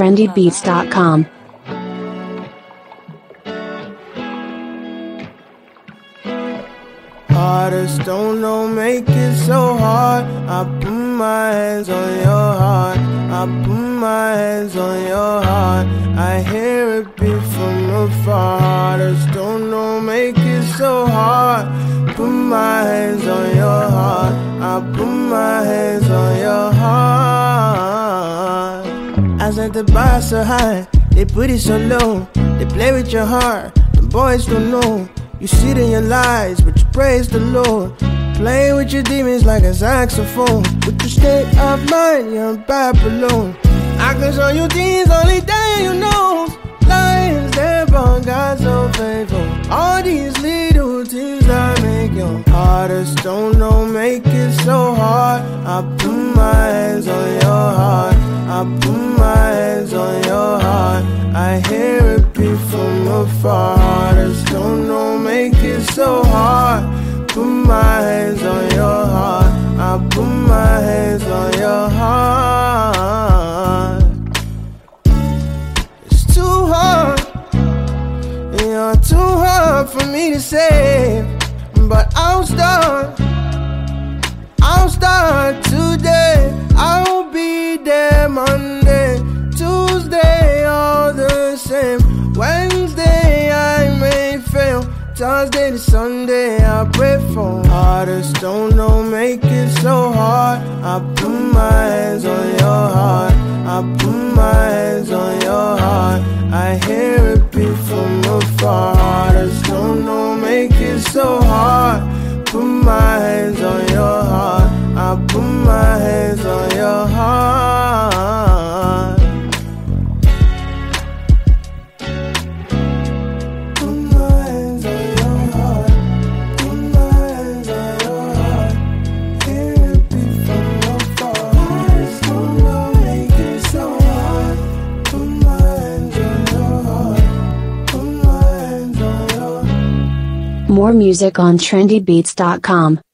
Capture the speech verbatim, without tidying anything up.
trendy beats dot com. Hardest don't know, make it so hard. I put my hands on your heart. I put my hands on your heart. I hear it beat from afar. Hardest don't know, make it so hard. Put my hands on your heart. I put my hands on your heart. I set the bar so high, they put it so low. They play with your heart, the boys don't know. You sit in your lies, but you praise the Lord. Playing with your demons like a saxophone. With your state of mind, you're in Babylon. I can show you things only day you know. Lions, they're born, God so faithful. All these little things that make your hardest don't know, make it so hard. I put my hands on your heart. I put my hands on your heart. I hear it beat from afar. Hardest don't know, make it so hard. Put my hands on your heart. I put my hands on your heart. It's too hard, you're too hard for me to say, but I'll start. I'll start today. I'll be there Monday, Tuesday, all the same. Wednesday I may fail. Thursday to Sunday I pray for. Hardest don't know, make it so hard. I put my hands on your heart. I put my hands on your heart. I hear it beat from afar. Hardest don't know, make it so hard. Put my hands on your heart. I put my hands on your heart. Put my hands on your heart. Put my hands on your heart. Hear it beat from afar. Hardest don't know, make it so hard. Put my hands on your heart. Put my hands on your heart. More music on trendy beats dot com.